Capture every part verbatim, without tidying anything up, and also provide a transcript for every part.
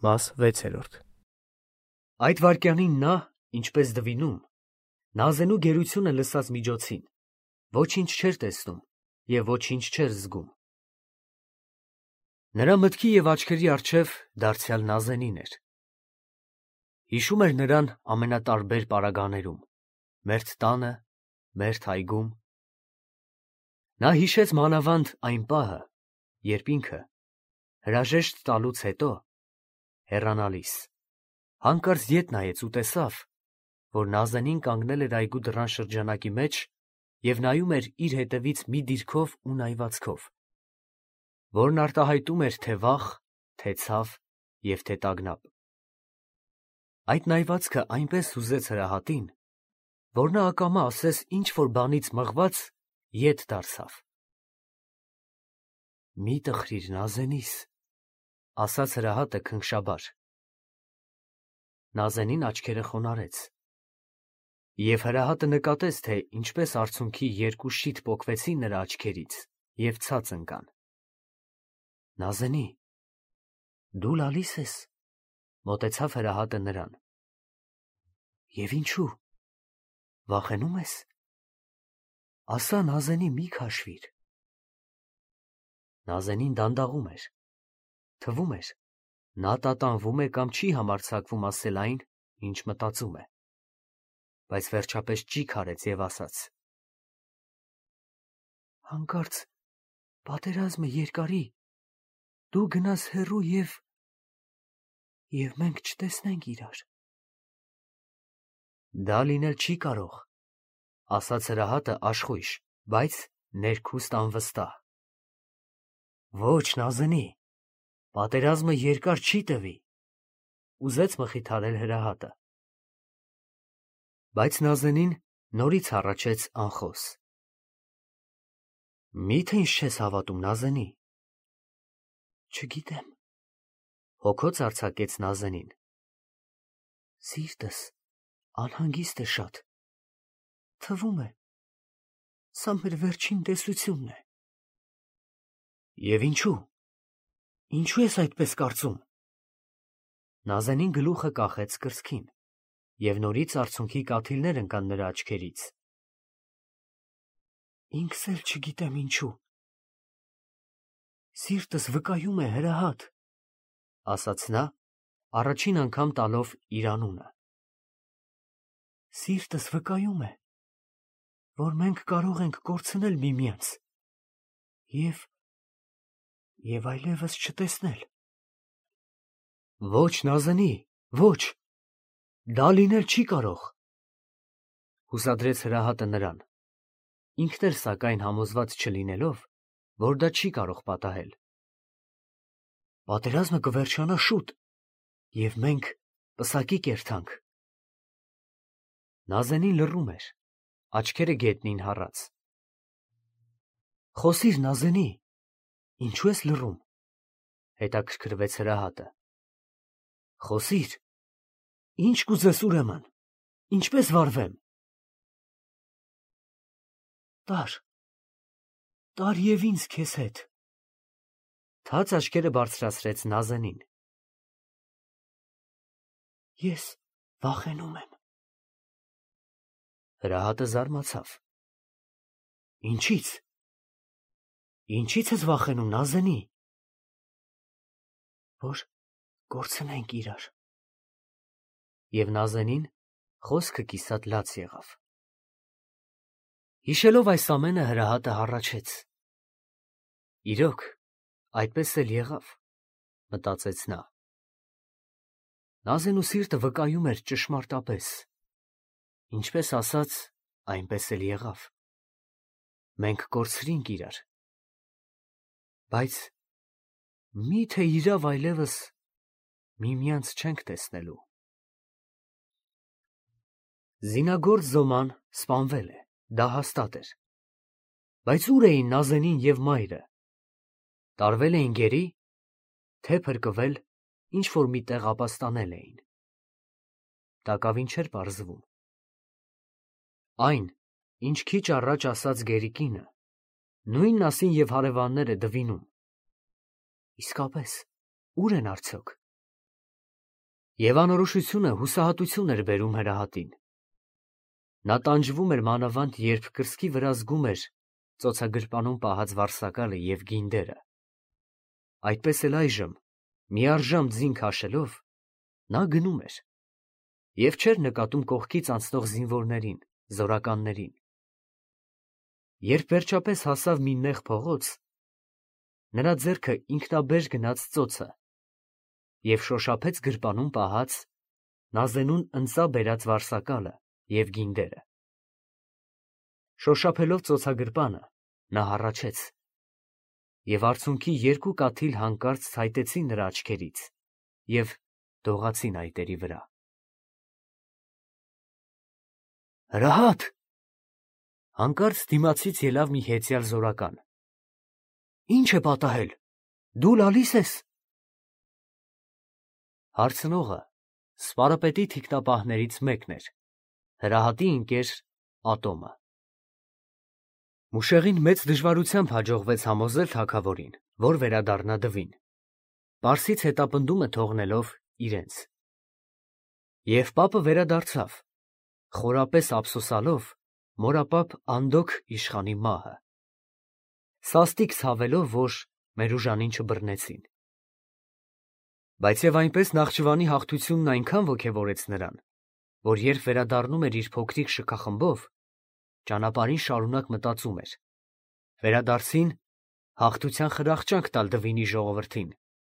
Մաս վեցերորդ Այդ վայրկյանին նա, ինչպես դվինում, Նազենու գերությունը լսած միջոցին, ոչինչ չէր տեսնում և ոչինչ չէր զգում։ Նրա մտքի և աչքերի առջև դարձյալ Նազենին էր։ Հիշում էր նրան ամենատարբեր պարագաներում, մերթ տանը, մերթ այգում։ Նա հիշեց մանավանդ այն պահը, երբ ինքը, հրաժեշտ տալուց հետո, հեռանալիս, հանկարծ ետ նայեց ու տեսավ, որ Նազենին կանգնել էր այգու դռան շրջանակի մեջ և նայում էր իր հետևից մի դիրքով ու նայվածքով, որն արտահայտում էր թե վախ, թե ցավ և թե տագնապ։ Այդ նայվածքը այնպես հուզեց Հրահատին, որ նա ակամա ասես ինչ-որ բանից մղված ետ դարձավ։ «Մի տխրիր Նազենիս», ասաց Հրահատը քնքշաբար։ Նազենին աչքերը խոնարհեց, և Հրահատը նկատեց, թե ինչպես արցունքի երկու շիթ պոկվեցին նրա աչքերից և ցած ընկան։ «Նազենի, դու լալիս ես», մոտեցավ Հրահատը նրան։ «Եվ ինչու, վախենու՞մ ես, ասա, Նազենի, մի քաշվիր»։ Նազենին դանդաղում էր, թվում էր, նա տատանվում է կամ չի համարձակվում ասել այն, ինչ մտածում է, բայց վերջապես ճիգ արեց և ասաց. «Հանկարծ պատերազմը երկարի, դու գնաս հեռու և… և մենք չտեսնենք իրար»։ «Դա լինել չի կարող», ասաց Հրահատը աշխույժ, բայց ներքուստ անվստահ։ «Ոչ, Նազենի, պատերազմը երկար չի տևի», ուզեց մխիթարել Հրահատը։ Բայց Նազենին նորից հառաչեց անխոս։ «Մի՞թե ինձ չես հավատում, Նազենի»։ «Չգիտեմ», հոգոց արձակեց Նազենին։ «Սիրտս անհանգիստ է շատ, թվում է, սա մեր վերջին տեսությունն է»։ «Եվ ինչու՞, ինչու ես այդպես կարծում»։ Նազենին գլուխը կախեց կրծքին, և նորից արցունքի կաթիլներ ընկան նրա աչքերից։ «Ինքս էլ չգիտեմ ինչու… Սիրտս վկայում է, Հրահատ», ասաց նա, առաջին անգամ տալով իր անունը։ «Սիրտս վկայում է, որ մենք կարող ենք կորցնել միմյանց և… և այլևս չտեսնել»։ «Ոչ, Նազենի, ոչ, դա լինել չի կարող», հուսադրեց Հրահատը նրան, ինքն էլ սակայն համոզված չլինելով, որ դա չի կարող պատահել։ «Պատերազմը կվերջանա շուտ, և մենք պսակի կերթանք»։ Նազենին լռում էր, աչքերը գետնին հառած։ «Խոսիր, Նազենի, ինչու ես լռում», հետաքրքրվեց Հրահատը։ «Խոսիր, ի՞նչ կուզես ուրեմն, ինչպե՞ս վարվեմ»։ «Տար, տար և ինձ քեզ հետ», թաց աչքերը բարձրացրեց Նազենին։ «Ես վախենում եմ»։ Հրահատը զարմացավ։ «Ինչի՞ց, ինչի՞ց ես վախենում, Նազենի»։ «Որ կորցնենք իրար»։ Եվ Նազենին խոսքը կիսատ լաց եղավ։ Հիշելով այս ամենը, Հրահատը հառաչեց։ Իրոք, այդպես էլ եղավ, մտածեց նա։ Նազենու սիրտը վկայում էր ճշմարտապես, ինչպես ասաց, այնպես էլ եղավ։ Մենք կորցրինք իրար։ Բայց մի՞թե իրավ այլևս միմյանց չենք տեսնելու։ Զինագործ Զոման սպանվել է, դա հաստատ էր։ Բայց ո՞ւր էին Նազենին և մայրը։ Տարվե՞լ էին գերի, թե՞ փրկվել, ինչ֊որ մի տեղ ապաստանել էին։ Տակավին չէր պարզվում։ Այն, ինչ քիչ առաջ ասաց գերի կինը, նույնն ասին և հարևանները Դվինում։ Իսկապես, ո՞ւր են արդյոք։ Եվ անորոշությունը հուսահատություն էր բերում հրահատին։ Նա տանջվում էր մանավանդ, երբ կրծքի վրա զգում էր ծոցագրպանում պահած վարսակալը և գինդերը։ Այդպես էլ այժմ, միառժամ ձին քաշելով, նա գնում էր և չէր նկատում կողքից անցնող զինվորներին, զորականներին։ Երբ վերջապես հասավ մի նեղ փողոց, նրա ձեռքը ինքնաբեր գնաց ծոցը և շոշափեց գրպանում պահած նազենուն ընծա բերած վարսակալը և գինդերը։ Շոշափելով ծոցագրպանը, նա հառաչեց, և արցունքի երկու կաթիլ հանկարծ ցայտեցին նրա աչքերից և դողացին այտերի վրա։ Հրահա՛տ, հանկարծ դիմացից ելավ մի հեծյալ զորական։ Ի՞նչ է պատահել, դու լալի՞ս ես։ Հարցնողը սպարապետի թիկնապահներից մեկն էր, Հրահատի ընկեր Ատոմը։ Մուշեղին մեծ դժվարությամբ հաջողվեց համոզել թագավորին, որ վերադառնա դվին, պարսից հետապնդումը թողնելով իրենց։ Եվ պապը վերադարձավ, խորապես ափսոսալով մորապապ Անդոք իշխանի մահը, սաստիկ ցավելով, որ Մերուժանին չբռնեցին։ Բայց և այնպես Նախճիվանի հաղթությունն այնքան ոգևորեց նրան, որ երբ վերադառնում էր իր փոքրիկ շքախմբով, ճանապարհին շարունակ մտածում էր. վերադարձին հաղթության խրախճանք տալ դվինի ժողովրդին։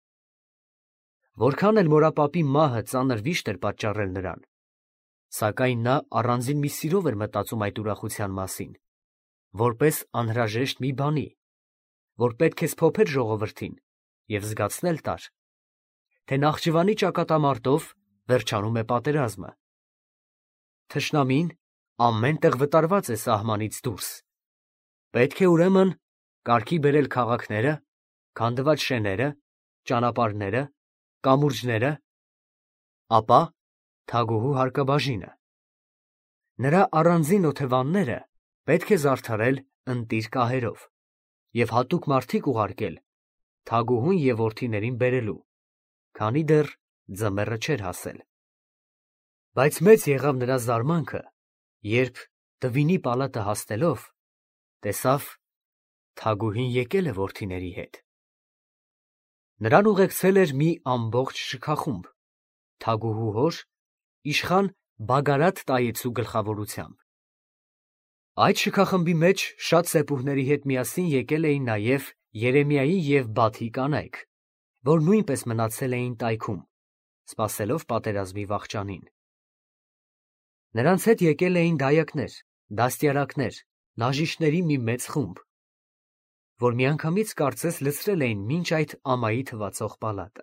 Որքան էլ մորապապի մահը ծանր վիշտ էր պատճառել նրան, սակայն նա առանձին մի սիրով էր մտածում այդ ուրախության մասին, որպես անհրաժեշտ մի բանի, որ պետք է սփոփեր ժողովրդին և զգացնել տար, թե Նախճիվանի ճակատամարտով վերջանում է պատերազմը։ Թշնամին ամեն տեղ վտարված է սահմանից դուրս, պետք է ուրեմն կարգի բերել քաղաքները, քանդված շեները, ճանապարհները, կամուրջները, ապա թագուհու հարկաբաժինը։ Նրա առանձին օթևանները պետք է զարդարել ընտիր կահերով և հատուկ մարդիկ ուղարկել թագուհուն և որդիներին բերելու, քանի դեռ ձմեռը չէր հասել։ Բայց մեծ եղավ նրա զարմանքը, երբ դվինի պալատը հասնելով, տեսավ թագուհին եկել է որդիների հետ։ Նրան ուղեկցել էր մի ամբողջ շքախումբ, թագուհու հոր, իշխան Բագարաթ Տայեցու գլխավորությամբ։ Այդ շքախմբի մեջ շատ սեպուհների հետ միասին եկել էին նաև Երեմիայի և Բաթի կանայք, որ նույնպես մնացել էին տայքում, սպասելով պատերազմի վախճանին։ Նրանց հետ եկել էին դայակներ, դաստիարակներ, բժիշկների մի մեծ խումբ, որ միանգամից կարծես լցրել էին մինչ այդ ամայի թվացող պալատը։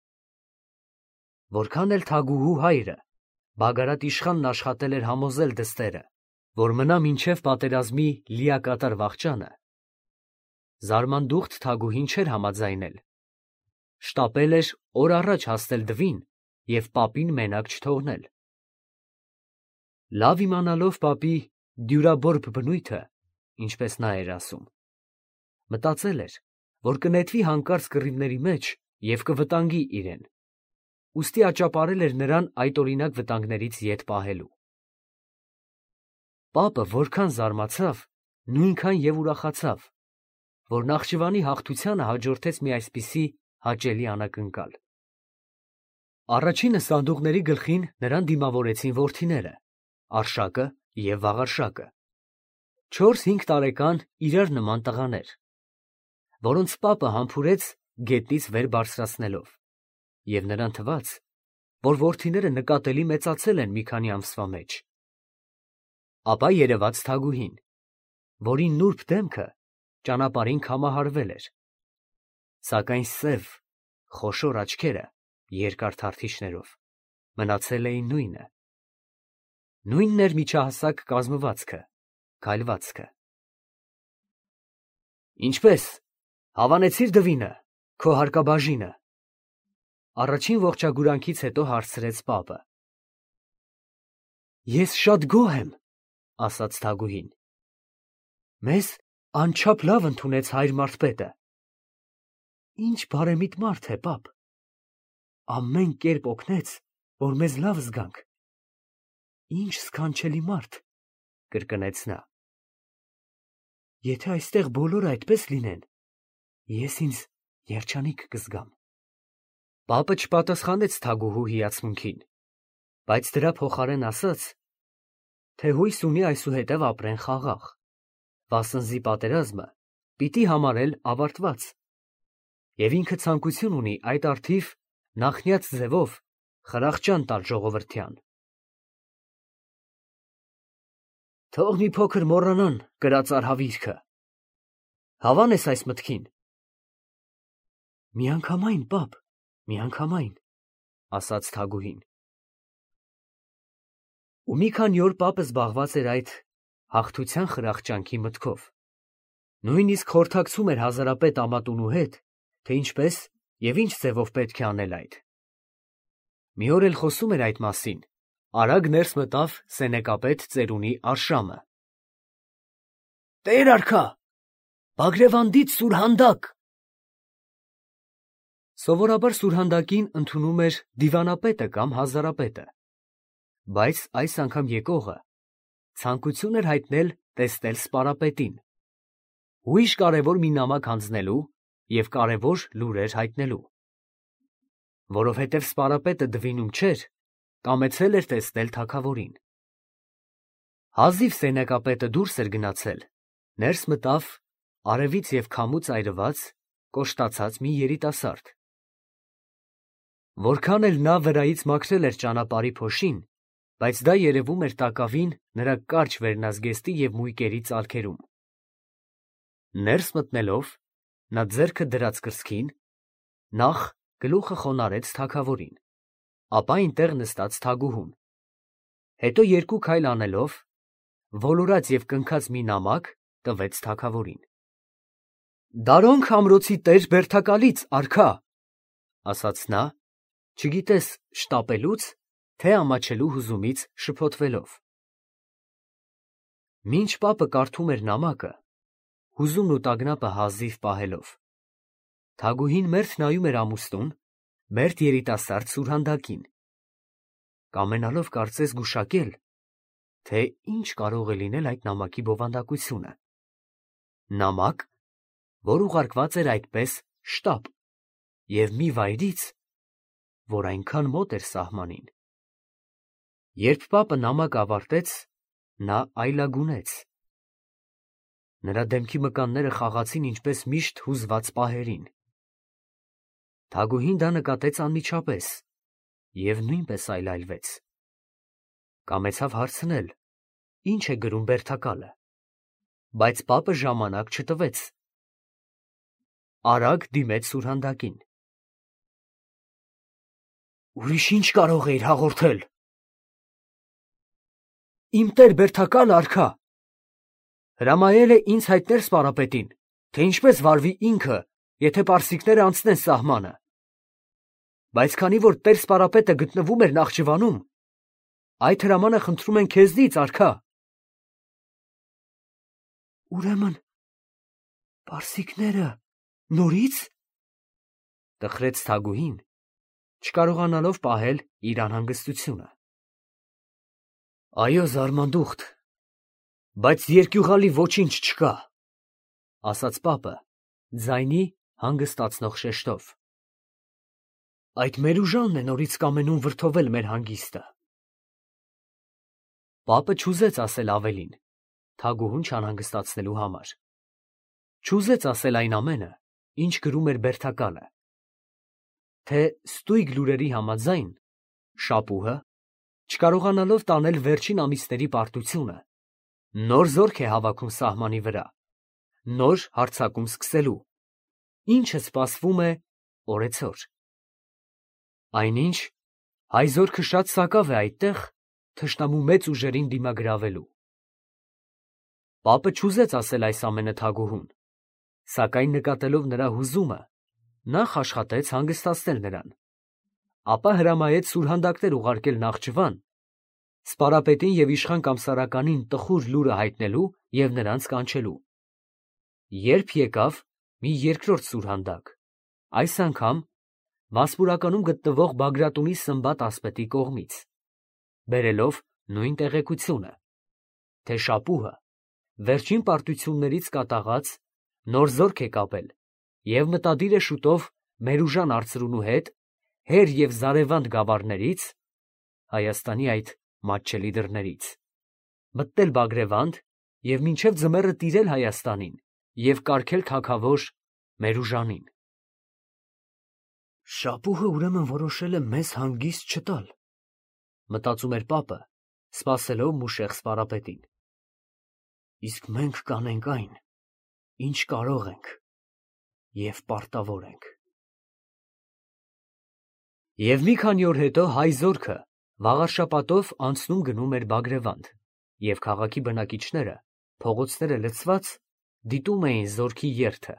Որքան էլ թագուհու հայրը Բագարաթ իշխանն աշխատել էր համոզել դստերը, որ մնա մինչև պատերազմի լիակատար վախճանը, զարմանդուխտ թագուհին չէր համաձայնել, շտապել էր օր առաջ հասնել դվին և պապին մենակ չթողնել։ Լավ իմանալով պապի դյուրաբորբ բնույթը, ինչպես նա էր ասում, մտածել էր, որ կնետվի հանկարծ կռիվների մեջ և կվտանգի իրեն, ուստի աճապարել էր նրան այդօրինակ վտանգներից ետ պահելու։ Պապը որքան զարմացավ, նույնքան և ուրախացավ, որ Նախճիվանի հաղթությանը հաջորդեց մի այսպիսի հաճելի անակնկալ։ Առաջինը սանդուղքների գլխին նրան դիմավորեցին որդիները՝ Արշակը և Վաղարշակը, չորս֊հինգ տարեկան իրար նման տղաներ, որոնց պապը համբուրեց գետնից վեր բարձրացնելով, և նրան թվաց, որ որդիները նկատելի մեծացել են մի քանի ամսվա մեջ։ Ապա երևաց թագուհին, որի նուրբ դեմքը ճանապարհին քամահարվել էր, սակայն սև, խոշոր աչքերը երկար թարթիչներով մնացել էին նույնը։ Նույնն էր միջահասակ կազմվածքը, քայլվածքը։ Ինչպե՞ս, հավանեցի՞ր դվինը, քո հարկաբաժինը, ֊ առաջին ողջագուրանքից հետո հարցրեց պապը։ Ես շատ գոհ եմ, ֊ ասաց թագուհին։ Մեզ անչափ լավ ընդունեց հայր մարզպետը։ Ինչ բարեմիտ մարդ է, պապ, ամեն կերպ օգնեց որ մեզ լավ զգանք։ Ինչ սքանչելի մարդ, կրկնեց նա։ Եթե այստեղ բոլորը այդպես լինեն, ես ինձ երջանիկ կզգամ։ Պապը չպատասխանեց Թագուհու հիացմունքին, բայց դրա փոխարեն ասաց, թե հույս ունի այսուհետև ապրեն խաղաղ, վասնզի պատերազմը պիտի համարել ավարտված, և ինքը ցանկություն ունի այդ առթիվ նախնյաց ձևով խրախճան տալ ժողովրդյան։ Թող մի փոքր մոռանան կրած արհավիրքը, հավան ես այս մտքին։ Միանգամայն, պապ, միանգամայն, ասաց Թագուհին։ Ու մի քանի օր պապը զբաղված էր այդ հաղթության խրախճանքի մտքով, նույնիսկ խորհրդակցում էր հազարապետ Ամատունու հետ, թե ինչպես և ինչ ձևով պետք է անել այդ։ Մի օր էլ խոսում էր այդ մասին, արագ ներս մտավ սենեկապետ ծերունի Արշամը։ Տեր արքա, Բագրևանդից սուրհանդակ։ Սովորաբար սուրհանդակին ընդունում էր դիվանապետը կամ հազարապետը, բայց այս անգամ եկողը ցանկություն էր հայտնել տեսնել սպարապետին, ուրիշ կարևոր մի նամակ հանձնելու և կարևոր լուրեր հայտնելու։ Որովհետև սպարապետը դվինում չէր, կամեցել էր տեսնել թագավորին։ Հազիվ սենեկապետը դուրս էր գնացել, ներս մտավ արևից և քամուց այրված, կոշտացած մի երիտասարդ։ Որքան էլ նա վրայից մաքրել էր ճանապարհի փոշին, բայց դա երևում էր տակավին նրա կարճ վերնազգեստի և մույկերի ծալքերում։ Ներս մտնելով, նա ձեռքը դրած կրծքին, նախ գլուխը խոնարհեց թագավորին, ապա այնտեղ նստած Թագուհուն, հետո երկու քայլ անելով, ոլորած և կնքած մի նամակ տվեց թագավորին։ Դարոնք ամրոցի տեր Բերդակալից, արքա, ասաց նա, չգիտես շտապելուց, թե ամաչելու հուզումից շփոթվելով։ Մինչ պապը կարդում էր նամակը, հուզումն ու տագնապը հազիվ պահելով, Թագուհին մերթ նայում էր ամուսնուն, մերթ երիտասարդ սուրհանդակին, կամենալով կարծես գուշակել, թե ինչ կարող է լինել այդ նամակի բովանդակությունը։ Նամակ, որ ուղարկված էր այդպես շտապ և մի վայրից, որ այնքան մոտ էր սահմանին։ Երբ պապը նամակը ավարտեց, նա այլագունեց։ Նրա դեմքի մկանները խաղացին ինչպես միշտ հուզված պահերին։ Թագուհին դա նկատեց անմիջապես և նույնպես այլայլվեց։ Կամեցավ հարցնել, ինչ է գրում Բերդակալը, բայց պապը ժամանակ չտվեց։ Արագ դիմեց սուրհանդակին։ Ուրիշ ինչ կարող էիր հաղորդել։ Իմ տեր Բերդակալը, արքա, հրամայել է ինձ հայտնել սպարապետին, թե ինչպես վարվի ինքը, եթե պարսիկները անցնեն սահմանը։ Բայց քանի որ տեր սպարապետը գտնվում էր Նախճիվանում, այդ հրամանը խնդրում են քեզնից, արքա։ Ուրեմն պարսիկները նորից, տխրեց Թագուհին, չկարողանալով պահել իր անհանգստությունը։ Այո, զարմանդուխտ, բայց երկյուղալի ոչինչ չկա, ասաց պապը, ձայնի հանգստացնող շեշտով։ Այդ Մերուժանն է նորից կամենում վրդովել մեր հանգիստը։ Պապը չուզեց ասել ավելին, Թագուհուն չանհանգստացնելու համար։ Չուզեց ասել այն ամենը, ինչ գրում էր Բերդակալը, թե ստույգ լուրերի համաձայն շապուհը, չկարողանալով տանել վերջին ամիսների պարտությունը, նոր զորք է հավաքում սահմանի վրա, նոր հարձակում սկսելու, ինչը սպասվում է օրեցօր։ Այնինչ, հայ զորքը շատ սակավ է այդտեղ, թշնամու մեծ ուժերին դիմագրավելու։ Պապը չուզեց ասել այս ամենը Թագուհուն, սակայն նկատելով նրա հուզումը, նախ աշխատեց հանգստացնել նրան, ապա հրամայեց սուրհանդակներ ուղարկել Նախճիվան, սպարապետին և իշխան Կամսարականին տխուր լուրը հայտնելու և նրանց կանչելու։ Երբ եկավ մի երկրորդ սուրհանդակ, այս անգամ Վասպուրականում գտնվող Բագրատունի Սմբատ ասպետի կողմից, բերելով նույն տեղեկությունը, թե Շապուհը վերջին պարտություններից կատաղած նոր զորք է կապել և մտադիր է շուտով Մերուժան արծրունու հետ հեր և զարևանտ գավառներից (Հայաստանի այդ մատչելի դռներից) մտնել Բագրևանդ և մինչև ձմեռը տիրել Հայաստանին և կարգել թագավոր Մերուժանին։ «Շապուհը ուրեմն որոշել է մեզ հանգիստ չտալ», մտածում էր պապը, սպասելով Մուշեղ Սպարապետին։ «Իսկ մենք կանենք այն, ինչ կարող ենք և պարտավոր ենք»։ Եվ մի քանի օր հետո հայ զորքը Վաղարշապատով անցնում գնում էր Բագրևանդ, և քաղաքի բնակիչները, փողոցները լցված, դիտում էին զորքի երթը։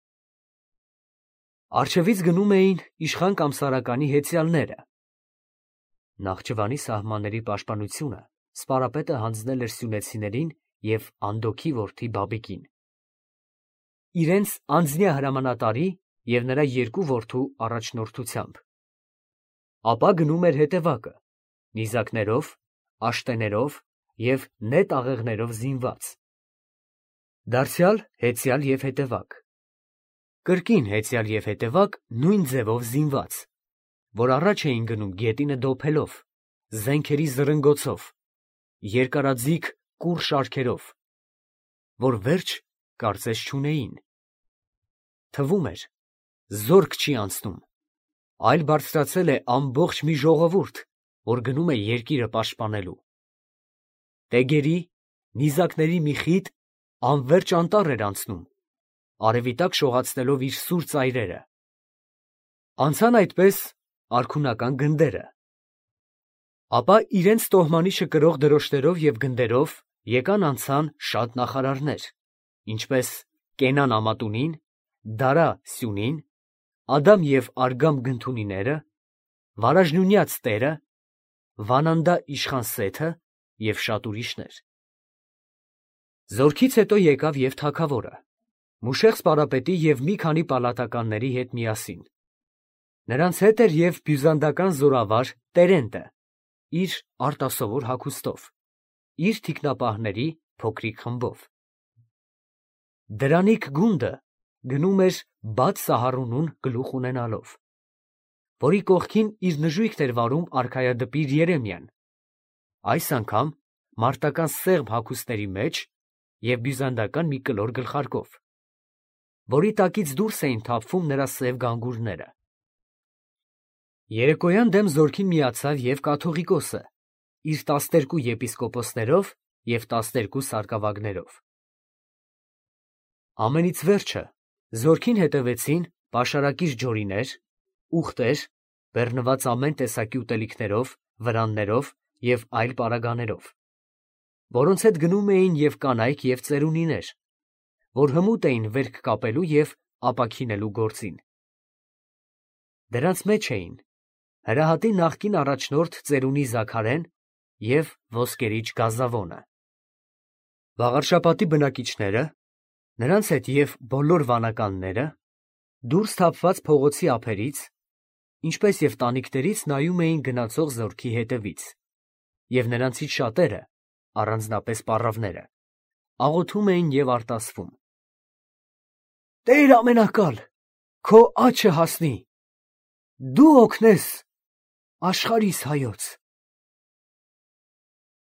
Առջևից գնում էին իշխան Կամսարականի հեծյալները։ Նախճիվանի սահմանների պաշտպանությունը Սպարապետը հանձնել էր սյունեցիներին և Անդոքի որդի Բաբիկին, իրենց անձնյա հրամանատարի և նրա երկու որդու առաջնորդությամբ, ապա գնում էր հետևակը, նիզակներով, աշտեներով և նետ աղեղներով զինված, դարձյալ հեծյալ և հետևակ, կրկին հեծյալ և հետևակ նույն ձևով զինված, որ առաջ էին գնում գետինը դոփելով, զենքերի զրնգոցով, երկարաձիգ կուռ շարքերով, որ վերջ կարծես չունեին։ Թվում էր, զորք չի անցնում, այլ բարձրացել է ամբողջ մի ժողովուրդ, որ գնում է երկիրը պաշտպանելու։ Տեգերի, նիզակների մի խիտ անվերջ անտառ էր անցնում, արևի տակ շողացնելով իր սուր ծայրերը։ Անցան այդպես արքունական գնդերը, ապա իրենց տոհմանիշը կրող դրոշներով և գնդերով եկան անցան շատ նախարարներ, ինչպես Կենան Ամատունին, Դարա Սյունին, Ադամ և Արգամ Գնթունիները, Վարաժնունյաց տերը, Վանանդա իշխան Սեթը և շատ ուրիշներ։ Զորքից հետո եկավ և թագավորը, Մուշեղ Սպարապետի և մի քանի պալատականների հետ միասին։ Նրանց հետ էր և բյուզանդական զորավար Տերենտը իր արտասովոր հագուստով, իր թիկնապահների փոքրիկ խմբով։ Դրանիք գունդը գնում էր բաց Սահարունուն գլուխ ունենալով, որի կողքին իր նժույգն էր վարում արքայադպիր Երեմիան, այս անգամ մարտական սեղմ հագուստների մեջ և բյուզանդական մի կլոր գլխարկով, որի տակից դուրս էին թափվում նրա սև գանգուրները։ Երեկոյան դեմ զորքին միացավ և կաթողիկոսը իր տասներկու եպիսկոպոսներով և տասներկու սարկավագներով։ Ամենից վերջը զորքին հետևեցին պաշարակիր ջորիներ, ուղտեր, բեռնված ամեն տեսակի ուտելիքներով, վրաններով և այլ պարագաներով, որոնց հետ գնում էին և կանայք և ծերունիներ, որ հմուտ էին վերք կապելու և ապաքինելու գործին։ Դրանց մեջ էին Հրահատի նախկին առաջնորդ ծերունի Զաքարեն և ոսկերիչ Գազավոնը։ Վաղարշապատի բնակիչները, նրանց հետ և բոլոր վանականները դուրս թափված փողոցի ափերից, ինչպես և տանիքներից նայում էին գնացող զորքի հետևից, և նրանցից շատերը, առանձնապես պառավները, աղոթում էին և արտասվում. «Տեր ամենակալ, քո աջը հասնի, դու օգնես աշխարհիս հայոց»։